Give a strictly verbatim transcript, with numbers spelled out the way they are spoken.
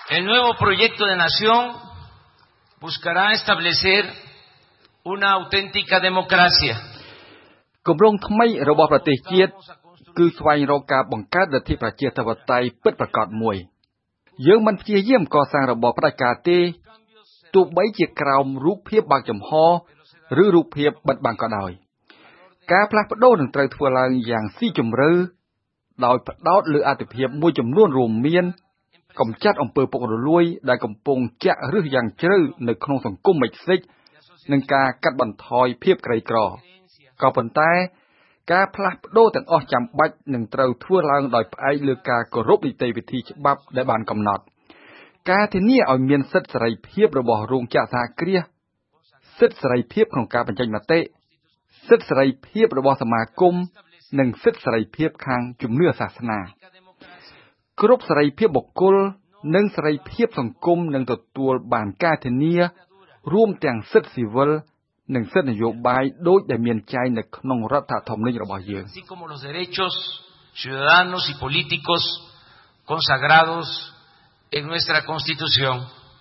El nuevo proyecto de nación buscará establecer una auténtica democracia. គម្រោងថ្មីរបស់ប្រទេសជាតិគឺស្វែងរកការបង្កើតលទ្ធិប្រជាធិបតេយ្យពិតប្រាកដមួយយើងមិនព្យាយាមកសាងរបបផ្ដាច់ការទេទោះបីជាក្រោមរូបភាពបើកចំហឬរូបភាពបិទបាំងក៏ដោយការផ្លាស់ប្ដូរនឹងត្រូវធ្វើឡើងយ៉ាងស៊ីជម្រៅដោយផ្ដោតលើអត្ថប្រយោជន៍មួយចំនួនរួមមានកម្ចាត់អំពើពុករលួយដែលកំពុងចាក់ឫសយ៉ាងជ្រៅនៅក្នុងសង្គមមិចស៊ិចនិងការកាត់បន្ថយភាពក្រីក្រក៏ប៉ុន្តែការផ្លាស់ប្ដូរទាំងអស់ចាំបាច់នឹងត្រូវធ្វើឡើងដោយផ្អែកលើការគោរពនីតិវិធីច្បាប់ដែលបានកំណត់ការធានាឲ្យមានសិទ្ធិសេរីភាពរបស់រោងចក្រសហគ្រាសសិទ្ធិសេរីភាពក្នុងការបញ្ចេញមតិសិទ្ធិសេរីភាពរបស់សមាគមនិងសិទ្ធិសេរីភាពខាងជំនឿសាសនាគ្រប់សេរីភាពបុគ្គលនិងសេរីភាពសង្គមនឹងទទួលបានការធានារួមទាំងសិទ្ធិស៊ីវិលនិងសិទ្ធិនយោបាយដូចដែលមានចែងនៅក្នុងរដ្ឋធម្មនុញ្ញរបស់យើង así como los derechos ciudadanos y políticos consagrados en nuestra Constitución